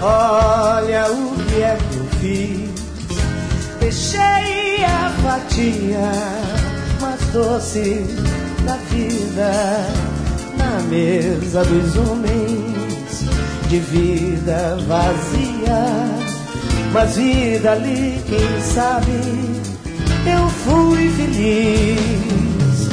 Olha o que é que eu fiz. Deixei a fatia mais doce da vida na mesa dos homens, de vida vazia. Mas vida ali, quem sabe, eu fui feliz.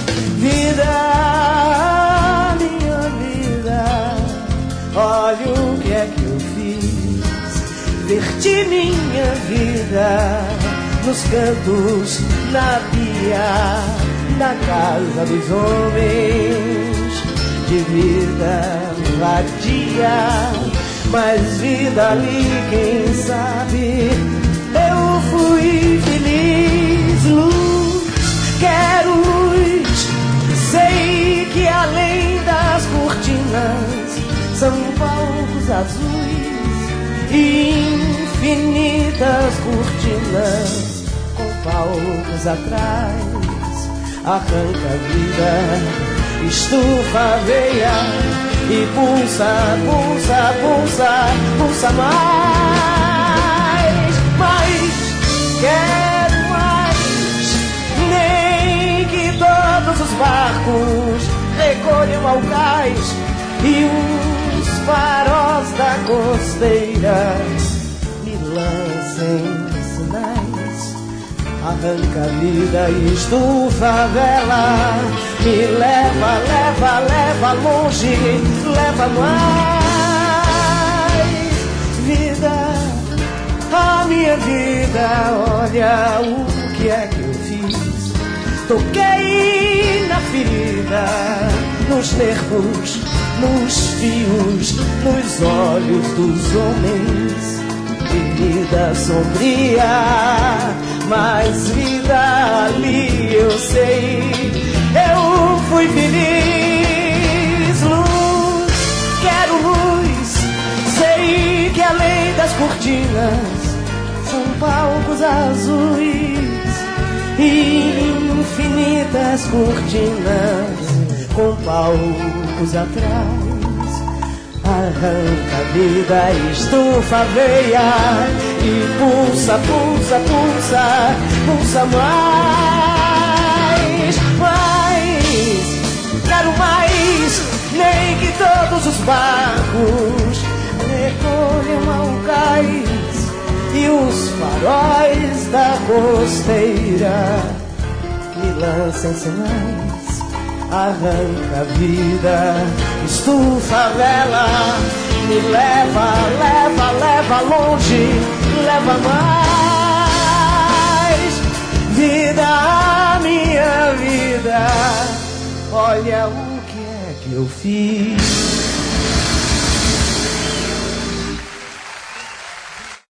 Vida, minha vida, olha o que é que eu fiz. Verti minha vida nos cantos, na pia, na casa dos homens, de vida vadia. Mas vida ali, quem sabe, eu fui feliz. Luz, quero luz, sei que além das cortinas são palcos azuis e infinitas cortinas com palcos atrás. Arranca a vida, estufa a veia e pulsa, pulsa, pulsa, pulsa mais. Mas quero mais, nem que todos os barcos recolham ao cais e os faróis da costeira me lancem sinais. Arranca a vida e estufa a vela, me leva, leva, leva longe, leva mais. Vida, a minha vida, olha o que é que eu fiz. Toquei na ferida, nos nervos, nos fios, nos olhos dos homens. Vida sombria, mas vida ali eu sei, eu fui feliz. Luz, quero luz, sei que além das cortinas são palcos azuis e infinitas cortinas com palcos atrás. Arranca a vida, estufa a veia e pulsa, pulsa, pulsa, pulsa mais. Mais, quero mais, nem que todos os barcos recolham ao cais e os faróis da costeira me lancem sinais. Arranca a vida, estufa a vela, me leva, leva, leva longe, leva mais. Vida, minha vida, olha o que é que eu fiz.